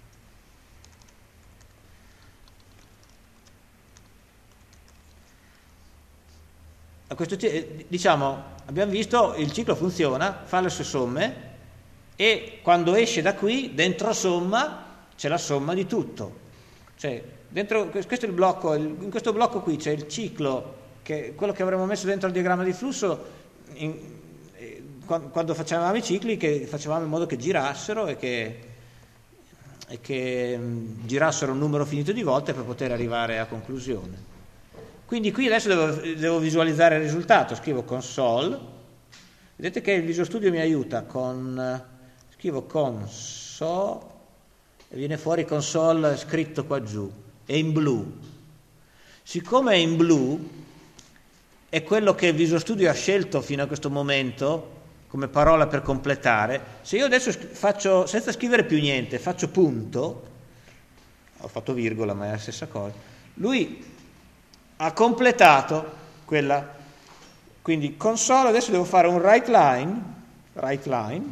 A questo, diciamo, abbiamo visto il ciclo funziona, fa le sue somme e quando esce da qui, dentro somma, c'è la somma di tutto. Cioè, dentro, questo è il blocco, in questo blocco qui c'è il ciclo, che quello che avremmo messo dentro il diagramma di flusso, in, quando facevamo i cicli, che facevamo in modo che girassero e che, e che girassero un numero finito di volte per poter arrivare a conclusione. Quindi qui adesso devo, devo visualizzare il risultato, scrivo console, vedete che il Visual Studio mi aiuta con, scrivo console e viene fuori console scritto qua giù, è in blu. Siccome è in blu, è quello che il Visual Studio ha scelto fino a questo momento come parola per completare. Se io adesso faccio, senza scrivere più niente, faccio punto, ho fatto virgola ma è la stessa cosa, lui ha completato quella, quindi console, adesso devo fare un write line, write line,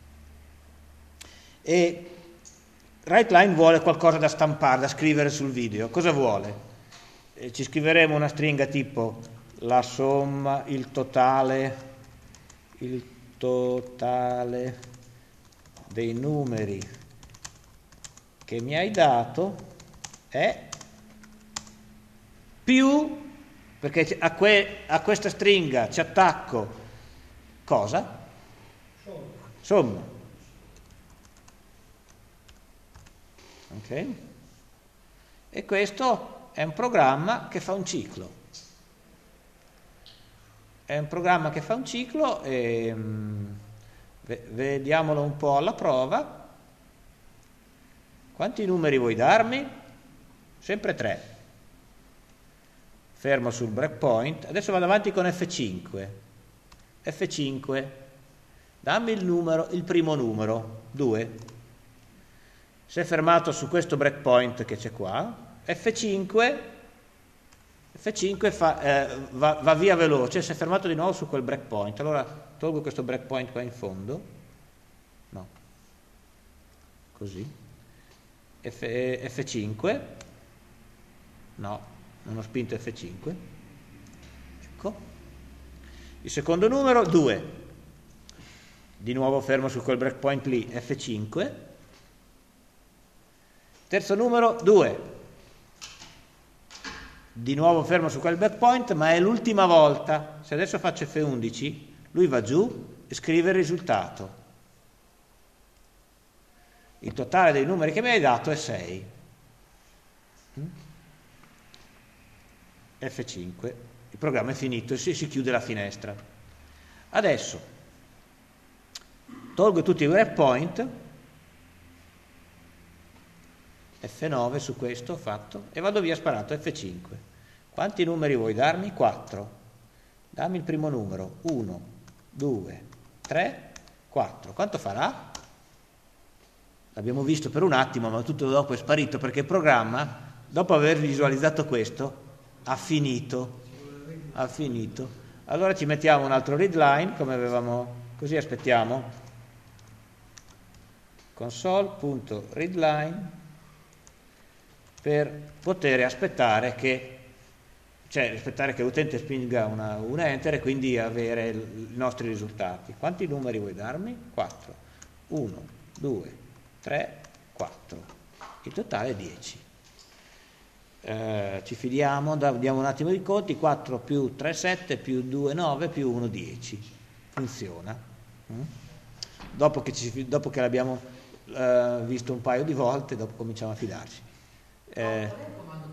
e write line vuole qualcosa da stampare, da scrivere sul video. Cosa vuole? E ci scriveremo una stringa tipo la somma, il totale, il totale dei numeri che mi hai dato è più, perché a, que, a questa stringa ci attacco cosa? Somma. Ok? E questo è un programma che fa un ciclo. È un programma che fa un ciclo e mh, vediamolo un po' alla prova. Quanti numeri vuoi darmi? Sempre tre. Fermo sul breakpoint, adesso vado avanti con F cinque, F cinque, dammi il numero, il primo numero, due, si è fermato su questo breakpoint che c'è qua, F cinque, F cinque fa, eh, va, va via veloce, si è fermato di nuovo su quel breakpoint, allora tolgo questo breakpoint qua in fondo, no, così, F, F cinque, no, non ho spinto F cinque, ecco, il secondo numero due, di nuovo fermo su quel breakpoint lì, F cinque, terzo numero due, di nuovo fermo su quel breakpoint, ma è l'ultima volta. Se adesso faccio F undici, lui va giù e scrive il risultato. Il totale dei numeri che mi hai dato è sei. F cinque. Il programma è finito e si, si chiude la finestra. Adesso tolgo tutti i breakpoint, F nove su questo ho fatto e vado via sparato F cinque. Quanti numeri vuoi darmi? quattro. Dammi il primo numero. uno, due, tre, quattro. Quanto farà? L'abbiamo visto per un attimo, ma tutto dopo è sparito perché il programma, dopo aver visualizzato questo, ha finito. Ha finito. Allora ci mettiamo un altro readline, come avevamo, così aspettiamo. Console.readline per poter aspettare che cioè aspettare che l'utente spinga una, un enter e quindi avere il, i nostri risultati. Quanti numeri vuoi darmi? quattro. uno, due, tre, quattro. Il totale è dieci. Eh, ci fidiamo, diamo un attimo di conti, quattro più tre, sette, più due, nove, più uno, dieci. Funziona. Mm? Dopo che, ci, dopo che l'abbiamo eh, visto un paio di volte, dopo cominciamo a fidarci. Eh,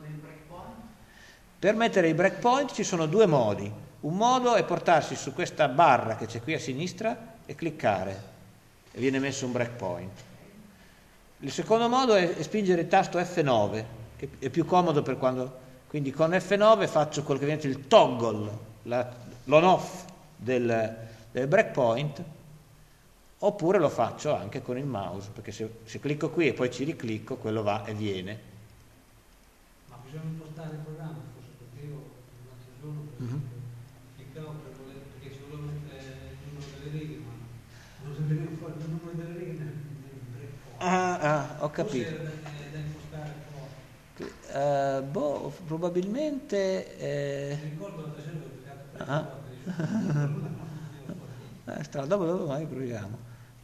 Per mettere i breakpoint ci sono due modi. Un modo è portarsi su questa barra che c'è qui a sinistra e cliccare e viene messo un breakpoint. Il secondo modo è spingere il tasto F nove, che è più comodo per quando... Quindi con F nove faccio quello che viene il toggle, la, l'on-off del, del breakpoint, oppure lo faccio anche con il mouse, perché se, se clicco qui e poi ci riclicco, quello va e viene. Ma bisogna impostare il programma? Mm-hmm. Perché ci volevo mettere il numero delle righe, ma non si vede fuori il numero delle righe nel breakpoint. Ah, ah, ho capito. Forse è da impostare un po'. Uh, boh, probabilmente. Eh... Mi ricordo l'altra sera che ho giocato per Ah. il eh, strano, dopo, dopo mai proviamo.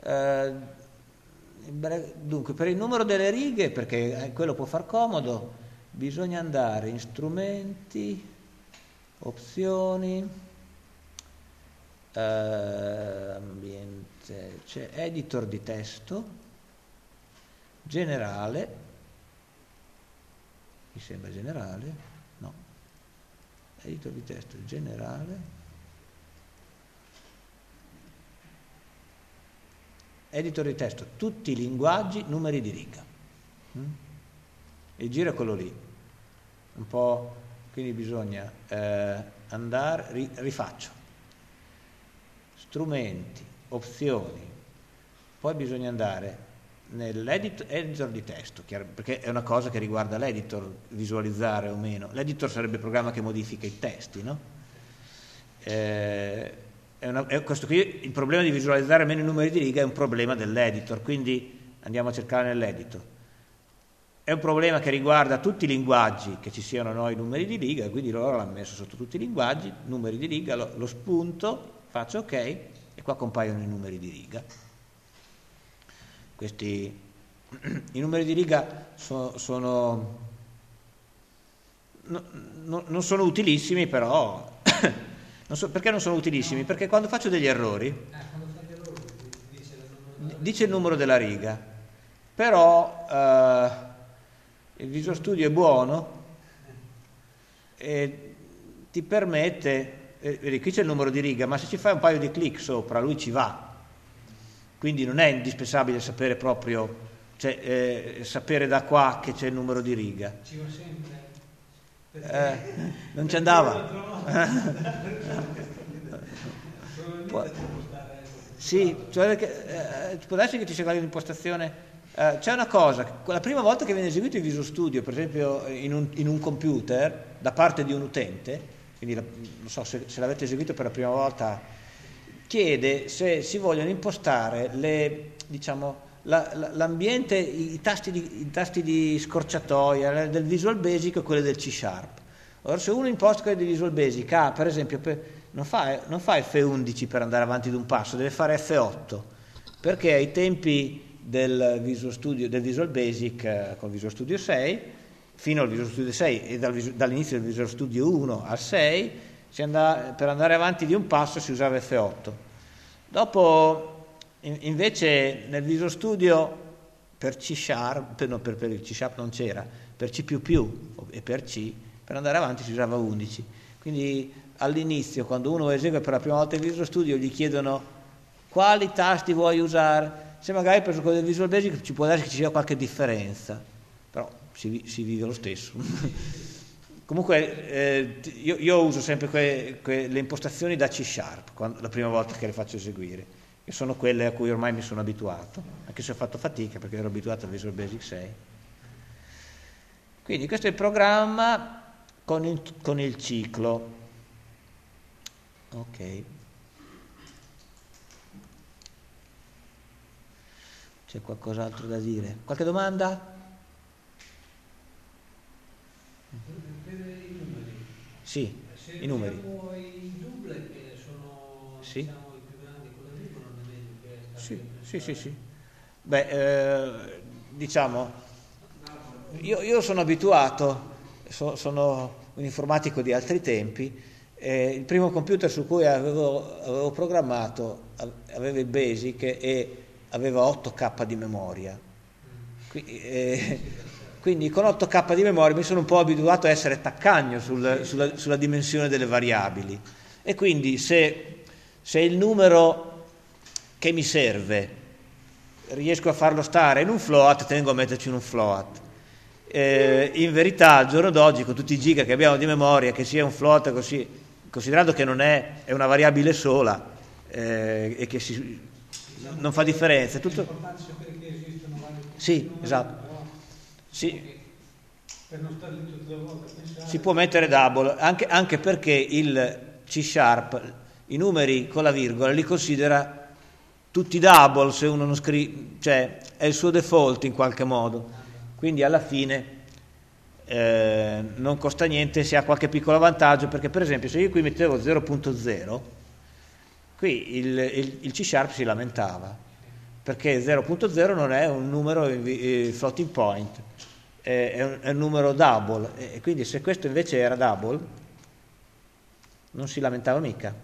Uh, dunque, per il numero delle righe, perché quello può far comodo, bisogna andare in strumenti. Opzioni, eh, ambiente, c'è editor di testo, generale, mi sembra generale, no, editor di testo, generale, editor di testo, tutti i linguaggi, numeri di riga. Mm? Il giro è quello lì, un po'. Quindi bisogna eh, andare, ri, rifaccio, strumenti, opzioni, poi bisogna andare nell'editor di testo, chiaro, perché è una cosa che riguarda l'editor, visualizzare o meno. L'editor sarebbe il programma che modifica i testi, no? Eh, è una, è questo qui, il problema di visualizzare meno i numeri di riga è un problema dell'editor, quindi andiamo a cercare nell'editor. È un problema che riguarda tutti i linguaggi che ci siano noi numeri di riga, quindi loro l'hanno messo sotto tutti i linguaggi, numeri di riga, lo, lo spunto, faccio ok e qua compaiono i numeri di riga. Questi, i numeri di riga so, sono, no, no, non sono utilissimi però, non so, perché non sono utilissimi? Perché quando faccio degli errori, dice il numero della riga, però... Eh, il Visual Studio è buono e ti permette, eh, vedi qui c'è il numero di riga, ma se ci fai un paio di clic sopra lui ci va, quindi non è indispensabile sapere proprio, cioè eh, sapere da qua che c'è il numero di riga. Ci va sempre. Eh, non ci andava. Può, sì, cioè che, eh, può darsi che ci sia qualche impostazione eh, c'è una cosa, la prima volta che viene eseguito il Visual Studio, per esempio in un, in un computer, da parte di un utente, quindi la, non so se, se l'avete eseguito per la prima volta, chiede se si vogliono impostare le, diciamo, la, la, l'ambiente, i tasti, di, i tasti di scorciatoia del Visual Basic o quelli del C Sharp. Ora, se uno imposta quelli di Visual Basic, ah, per esempio, per, non, fa, non fa F undici per andare avanti di un passo, deve fare F otto, perché ai tempi del Visual Studio, del Visual Basic eh, con Visual Studio sei, fino al Visual Studio sei e dal, dall'inizio del Visual Studio uno al sei, si andava, per andare avanti di un passo si usava F otto. Dopo, in, invece, nel Visual Studio per C Sharp, per, no, per, per il C Sharp non c'era, per C più più e per C, per andare avanti si usava undici. Quindi all'inizio, quando uno esegue per la prima volta il Visual Studio, gli chiedono quali tasti vuoi usare. Se magari per quello del Visual Basic ci può darsi che ci sia qualche differenza, però si, si vive lo stesso. Comunque eh, io, io uso sempre que, que, le impostazioni da C Sharp quando, la prima volta che le faccio eseguire, che sono quelle a cui ormai mi sono abituato, anche se ho fatto fatica perché ero abituato al Visual Basic sei. Quindi questo è il programma con il, con il ciclo. Ok. C'è qualcos'altro da dire? Qualche domanda? Per i numeri. Sì, Se i numeri. usiamo i double che sono Sì. diciamo, i più grandi con la virgola, non è meglio che Sì, sì, sì, sì. Beh, eh, diciamo, io, io sono abituato, so, sono un informatico di altri tempi, eh, il primo computer su cui avevo, avevo programmato aveva il Basic e aveva otto K di memoria. Qui, eh, quindi con otto K di memoria mi sono un po' abituato a essere taccagno sul, sulla, sulla dimensione delle variabili, e quindi se, se il numero che mi serve riesco a farlo stare in un float, tengo a metterci in un float. Eh, in verità al giorno d'oggi con tutti i giga che abbiamo di memoria, che sia un float così, considerando che non è, è una variabile sola eh, e che si, non fa differenza, è tutto... Sì, esatto. Sì. Per non stare lì tutte le volte a pensare. Si può mettere double, anche, anche perché il C Sharp i numeri con la virgola li considera tutti double, se uno non scrive, cioè è il suo default in qualche modo, quindi alla fine eh, non costa niente se ha qualche piccolo vantaggio, perché per esempio se io qui mettevo zero punto zero, qui il, il, il C Sharp si lamentava, perché zero punto zero non è un numero eh, floating point, è, è, un, è un numero double, e quindi se questo invece era double non si lamentava mica.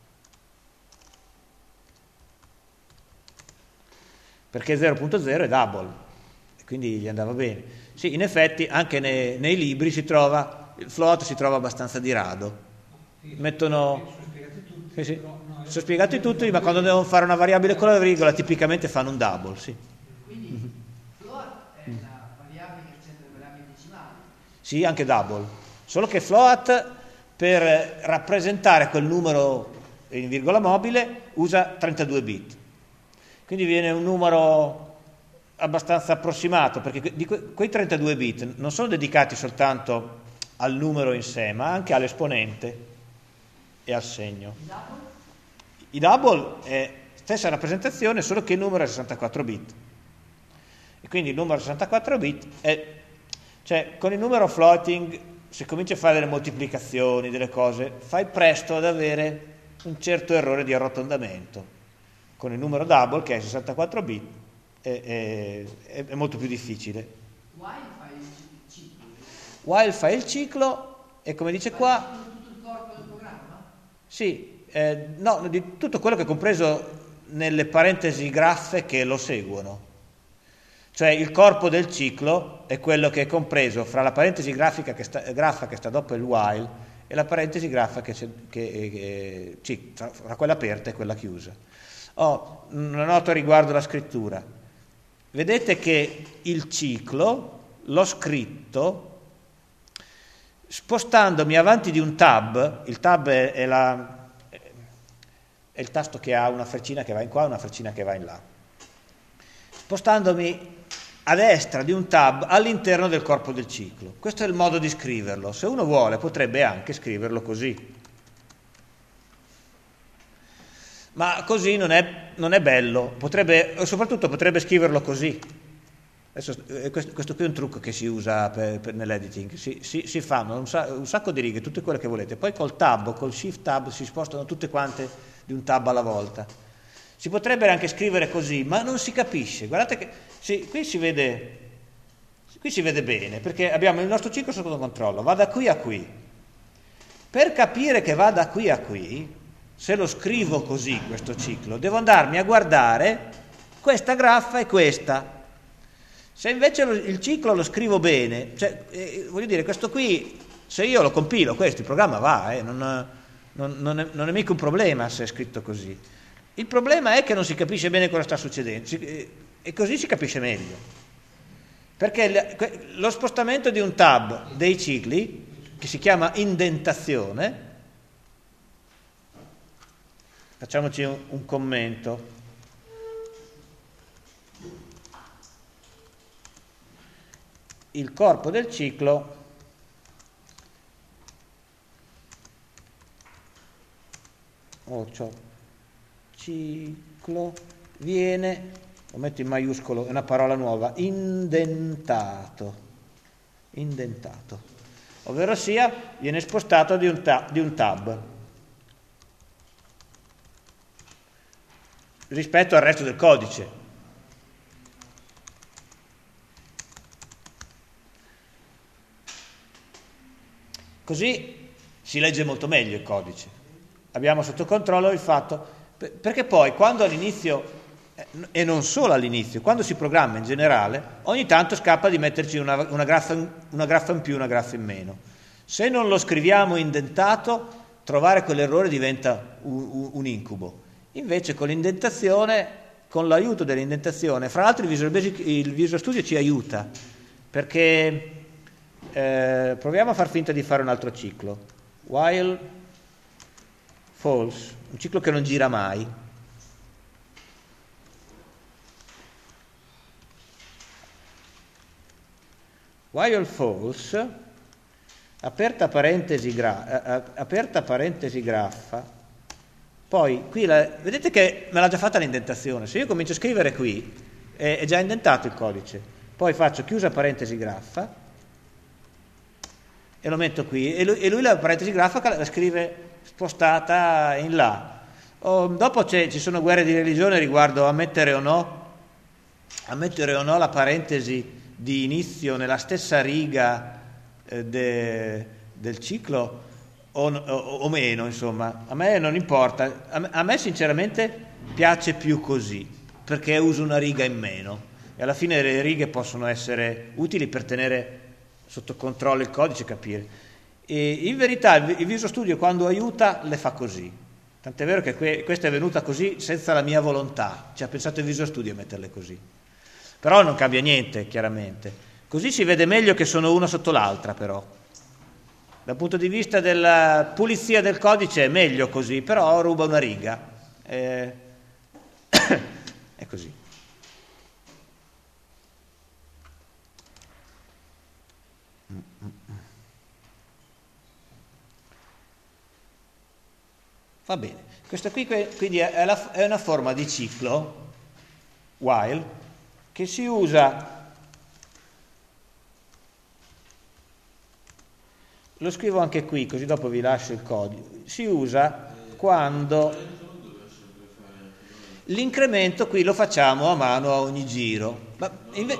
Perché zero punto zero è double, e quindi gli andava bene. Sì, in effetti anche nei, nei libri si trova, il float si trova abbastanza di rado. Mettono... Sì, sì. Sono spiegati tutti, ma quando devono fare una variabile con la virgola tipicamente fanno un double, sì. Quindi float è la variabile che accende le variabili decimali? Sì, anche double. Solo che float, per rappresentare quel numero in virgola mobile, usa trentadue bit. Quindi viene un numero abbastanza approssimato, perché di que- quei trentadue bit non sono dedicati soltanto al numero in sé, ma anche all'esponente e al segno. I double? I double è stessa rappresentazione, solo che il numero è sessantaquattro bit. E quindi il numero sessantaquattro bit è... Cioè, con il numero floating, se cominci a fare delle moltiplicazioni, delle cose, fai presto ad avere un certo errore di arrotondamento. Con il numero double, che è sessantaquattro bit, è, è, è molto più difficile. While fa il ciclo? While fa il ciclo, e come dice qua... Tutto il corpo del programma? Sì, eh, no, di tutto quello che è compreso nelle parentesi graffe che lo seguono. Cioè il corpo del ciclo è quello che è compreso fra la parentesi grafica che sta, graffa che sta dopo il while e la parentesi graffa che, che, che sì, tra, tra quella aperta e quella chiusa. Oh, una nota riguardo la scrittura. Vedete che il ciclo l'ho scritto spostandomi avanti di un tab. Il tab è, è, la, è il tasto che ha una freccina che va in qua e una freccina che va in là. Spostandomi a destra di un tab all'interno del corpo del ciclo. Questo è il modo di scriverlo. Se uno vuole potrebbe anche scriverlo così. Ma così non è, non è bello, potrebbe, soprattutto potrebbe scriverlo così. Adesso, questo, questo qui è un trucco che si usa per, per, nell'editing, si, si, si fanno un, sa, un sacco di righe, tutte quelle che volete, poi col tab o col shift tab si spostano tutte quante di un tab alla volta. Si potrebbe anche scrivere così, ma non si capisce. Guardate che sì, qui si vede, qui si vede bene, perché abbiamo il nostro ciclo sotto controllo, va da qui a qui. Per capire che va da qui a qui, se lo scrivo così questo ciclo, devo andarmi a guardare questa graffa e questa. Se invece lo, il ciclo lo scrivo bene, cioè, eh, voglio dire, questo qui, se io lo compilo, questo, il programma va, eh, non, non, non, è, non è mica un problema se è scritto così. Il problema è che non si capisce bene cosa sta succedendo, si, eh, e così si capisce meglio. Perché le, lo spostamento di un tab dei cicli, che si chiama indentazione, facciamoci un, un commento. Il corpo del ciclo oh, cioè, ciclo viene, lo metto in maiuscolo, è una parola nuova, indentato, indentato, ovvero sia viene spostato di un, ta- di un tab rispetto al resto del codice. Così si legge molto meglio il codice. Abbiamo sotto controllo il fatto, perché poi quando all'inizio, e non solo all'inizio, quando si programma in generale, ogni tanto scappa di metterci una, una, graffa, una graffa in più, una graffa in meno. Se non lo scriviamo indentato, trovare quell'errore diventa un, un incubo. Invece con l'indentazione, con l'aiuto dell'indentazione, fra l'altro il Visual Basic, il Visual Studio ci aiuta, perché eh, proviamo a far finta di fare un altro ciclo, while false, un ciclo che non gira mai. While false, aperta parentesi, gra, aperta parentesi graffa. Poi, qui, la, vedete che me l'ha già fatta l'indentazione. Se io comincio a scrivere qui, è, è già indentato il codice. Poi faccio chiusa parentesi graffa e lo metto qui. E lui, e lui la parentesi graffa la scrive spostata in là. Oh, dopo c'è, ci sono guerre di religione riguardo a mettere o no, a mettere o no la parentesi di inizio nella stessa riga eh, de, del ciclo. O, o, o meno, insomma, a me non importa, a me, a me sinceramente piace più così, perché uso una riga in meno e alla fine le righe possono essere utili per tenere sotto controllo il codice e capire. E in verità il, il Visual Studio quando aiuta le fa così, tant'è vero che que, questa è venuta così senza la mia volontà, ci ha pensato il Visual Studio a metterle così, però non cambia niente chiaramente, così si vede meglio che sono una sotto l'altra. Però dal punto di vista della pulizia del codice è meglio così, però ruba una riga. Eh, è così. Va bene. Questa qui quindi è, la, è una forma di ciclo, while, che si usa. Lo scrivo anche qui, così dopo vi lascio il codice. Si usa quando l'incremento qui lo facciamo a mano a ogni giro. Ma inve-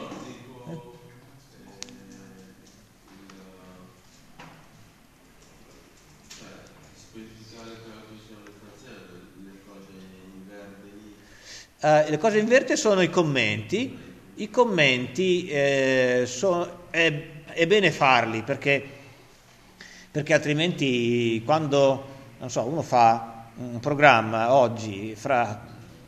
uh, le cose in verde sono i commenti. I commenti eh, sono, è, è bene farli perché perché altrimenti quando, non so, uno fa un programma oggi, fra,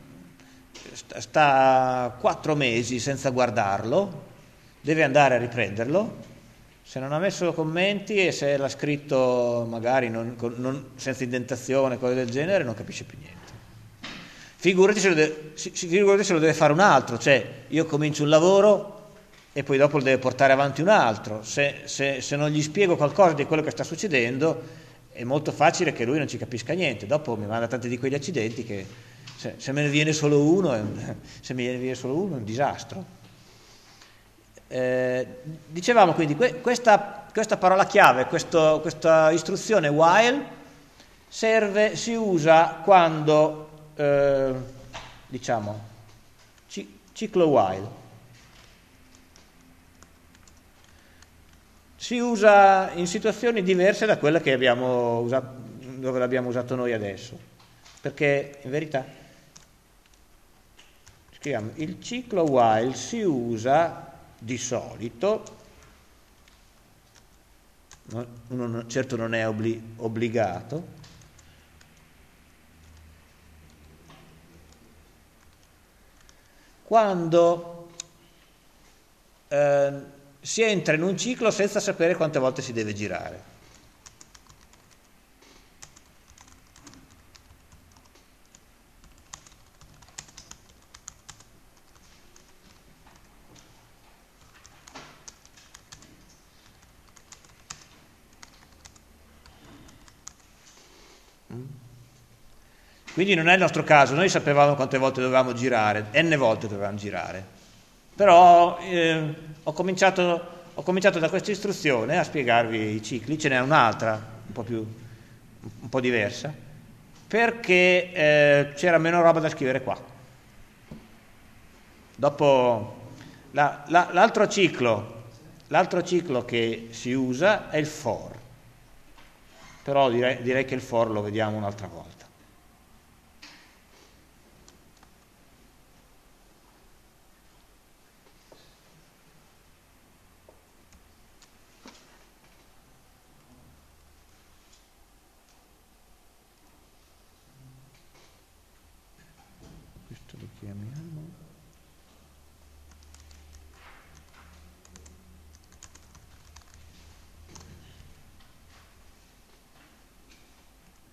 sta quattro mesi senza guardarlo, deve andare a riprenderlo, se non ha messo commenti e se l'ha scritto magari non, non, senza indentazione, cose del genere, non capisce più niente. Figurati se, lo deve, figurati se lo deve fare un altro, cioè io comincio un lavoro e poi dopo lo deve portare avanti un altro. Se, se, se non gli spiego qualcosa di quello che sta succedendo, è molto facile che lui non ci capisca niente. Dopo mi manda tanti di quegli accidenti che se, se me ne viene solo uno, è un, se me ne viene solo uno è un disastro. Eh, dicevamo quindi que, questa, questa parola chiave, questo, questa istruzione while serve, si usa quando eh, diciamo ci, ciclo while. Si usa in situazioni diverse da quelle che abbiamo usato, dove l'abbiamo usato noi adesso, perché in verità scriviamo il ciclo while si usa di solito, uno non, certo non è obli, obbligato, quando eh, si entra in un ciclo senza sapere quante volte si deve girare. Quindi non è il nostro caso, noi sapevamo quante volte dovevamo girare, n volte dovevamo girare. Però eh, ho, cominciato, ho cominciato da questa istruzione a spiegarvi i cicli, ce n'è un'altra un po' più un po' diversa, perché eh, c'era meno roba da scrivere qua. Dopo la, la, l'altro ciclo, l'altro ciclo che si usa è il for, però direi, direi che il for lo vediamo un'altra volta.